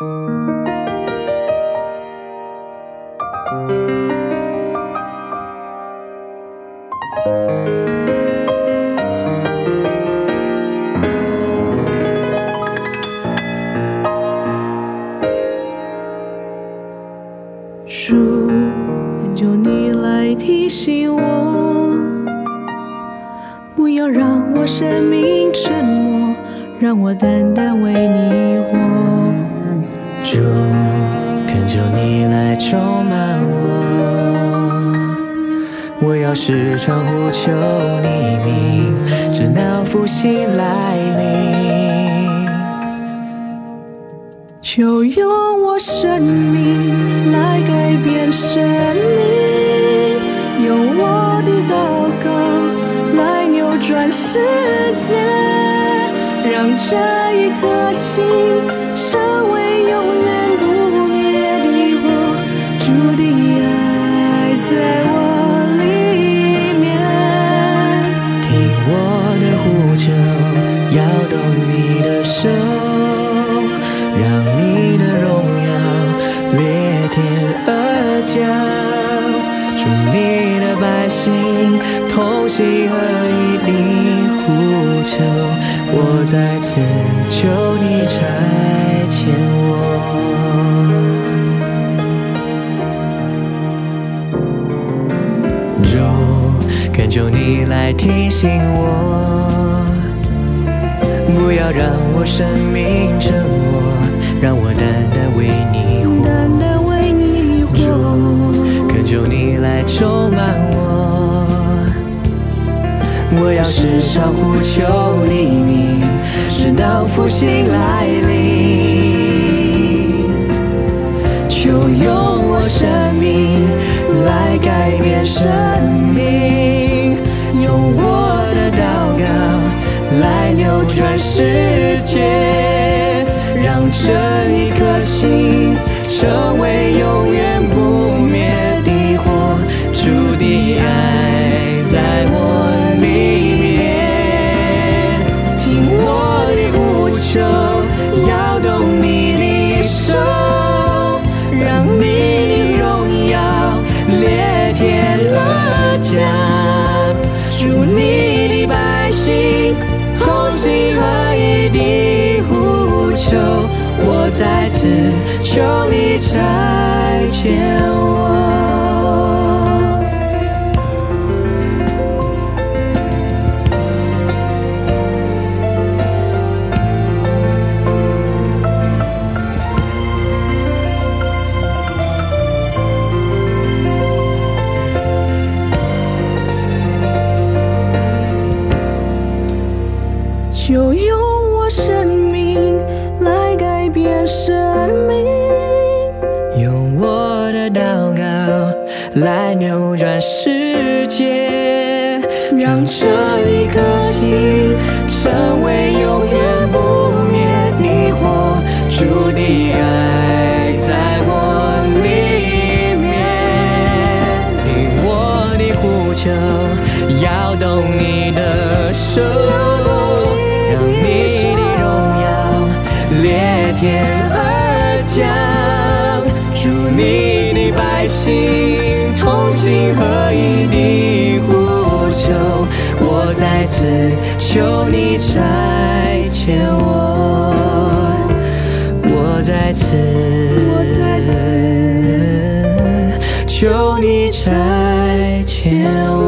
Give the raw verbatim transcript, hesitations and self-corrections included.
主，恳求你来提醒我，不要让我生命沉默，让我单单为你活。 主，恳求你来充满我，我要时常呼求你名，直到复兴来临。 求用我生命来改变生命，用我的祷告来扭转世界，让这一颗心成为永远不灭的火。主的爱在我里面， 听我的呼求，摇动你的手，让你的荣耀裂天而降，祝你的百姓同心合一地呼求，我在此求你差遣我。主，恳求你来提醒我，不要让我生命沉默，让我单单为你活。 单单为你活。 主，恳求你来充满我，我要时常呼求你名，直到复兴来临。求用我生命来改变生命，用我的祷告来扭转世界，让这一颗心成为永远不灭的火。主的爱在我里面，听我的呼求，摇动你的手，让你的荣耀裂天而降，祝你的百姓同心合一地呼求，我在此求你差遣我。 就用我生命来改变生命， 用我的祷告来扭转世界，让这一颗心成为永远不灭的火。主的爱在我里面，听我的呼求，摇动你的手，让你的荣耀裂天而降，祝你的百姓同心合一地呼求，我在此求你差遣我，我在此求你差遣我。